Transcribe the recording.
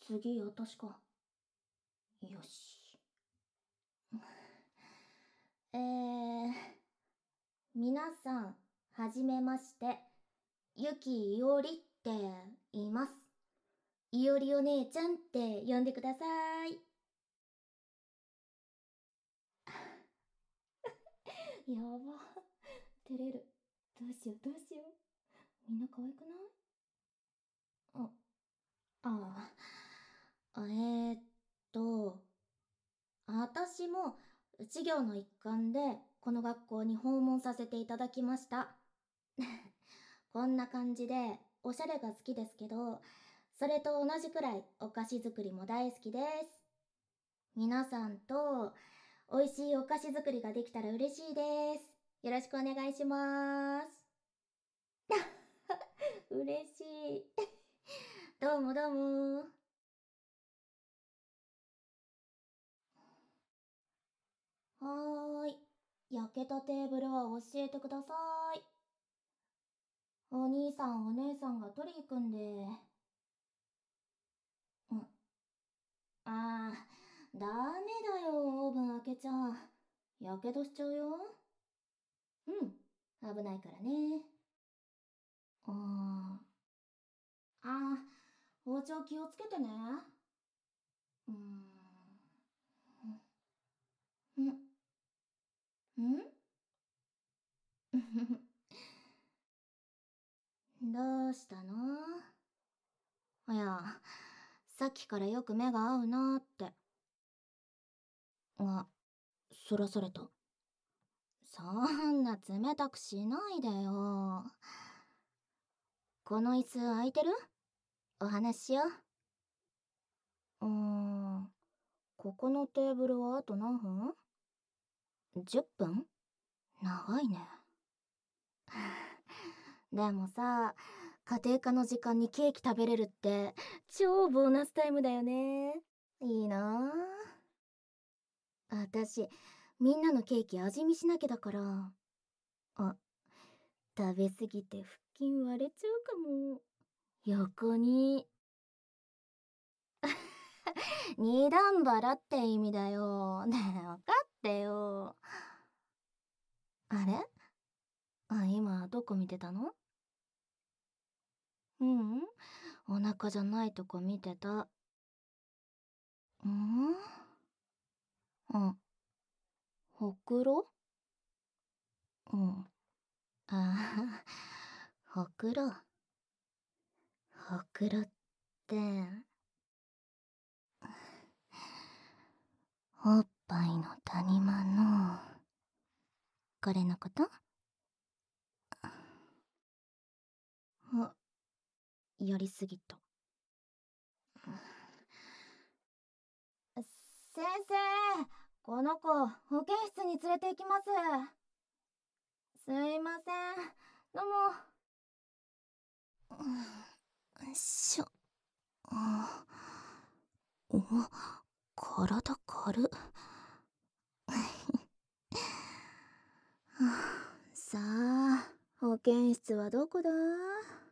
次、私か。よし。皆さん、はじめまして。ゆきいおりって言います。いおりお姉ちゃんって呼んでください。やば。照れる。どうしようどうしよう。みんな可愛くない？あ、ああ、と、私も授業の一環でこの学校に訪問させていただきました。こんな感じでおしゃれが好きですけど、それと同じくらいお菓子作りも大好きです。皆さんと美味しいお菓子作りができたら嬉しいです。よろしくお願いします。嬉しい。どうもどうも。はーい。焼けたテーブルは教えてください。お兄さんお姉さんが取り行くんで。うん。あー、ダメだよ、オーブン開けちゃ。やけどしちゃうよ。うん、危ないからね。あ包丁気をつけてね。うーん。んんどうしたの？いや、さっきからよく目が合うなーって。あ、そらされた。そんな冷たくしないでよ。この椅子空いてる？お話ししよう。ここのテーブルはあと何分？ 10 分？長いね。でもさ、家庭科の時間にケーキ食べれるって超ボーナスタイムだよね。いいなぁ。私、みんなのケーキ味見しなきゃだから。あ、食べすぎて腹筋割れちゃうかも。横に。二段腹って意味だよ。ねえ、わかってよ。あれ？今どこ見てたの？うん、お腹じゃないとこ見てた。うん？ほくろ？うん。ほくろ。ほくろって、おっぱいの谷間の、これのこと？あ、やりすぎた。先生、この子、保健室に連れて行きます。すいません。どうも。しょ。お、体軽っ。さあ、保健室はどこだ？